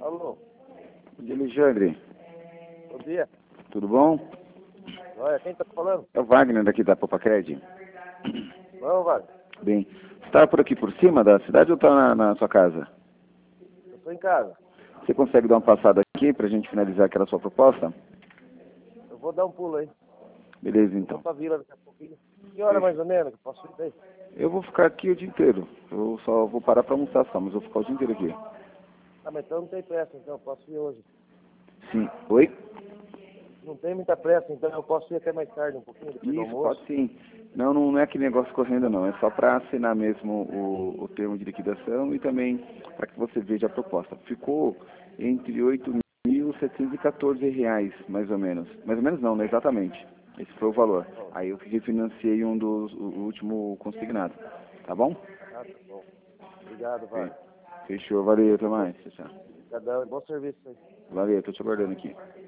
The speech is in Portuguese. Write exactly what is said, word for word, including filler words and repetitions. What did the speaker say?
Alô, Bom dia, Alexandre. bom dia. Tudo bom? Olha, quem tá falando? É o Wagner daqui da Popacred. Vamos, Wagner. Bem, você está por aqui por cima da cidade ou está na, na sua casa? Eu tô em casa. Você consegue dar uma passada aqui para a gente finalizar aquela sua proposta? Eu vou dar um pulo aí. Beleza, Eu vou então. pra vila daqui a pouquinho. Que hora mais ou menos que eu posso ir daí? Eu vou ficar aqui o dia inteiro. Eu só vou parar para almoçar só, mas eu vou ficar o dia inteiro aqui. Ah, mas então não tem pressa, então eu posso ir hoje. Sim. Oi? Não tem muita pressa, então eu posso ir até mais tarde, um pouquinho depois do Isso, almoço. pode sim. Não, não, não é aquele negócio correndo não, é só para assinar mesmo o, o termo de liquidação e também para que você veja a proposta. Ficou entre oito mil setecentos e quatorze reais, mais ou menos. Mais ou menos não, né? Exatamente. Esse foi o valor. Aí eu refinanciei um dos, o, o último consignado. Tá bom? Ah, tá bom. Obrigado, Wagner. Fechou, valeu, até mais. Tchau, tchau. Obrigadão e bom serviço aí. Valeu, tô te aguardando aqui.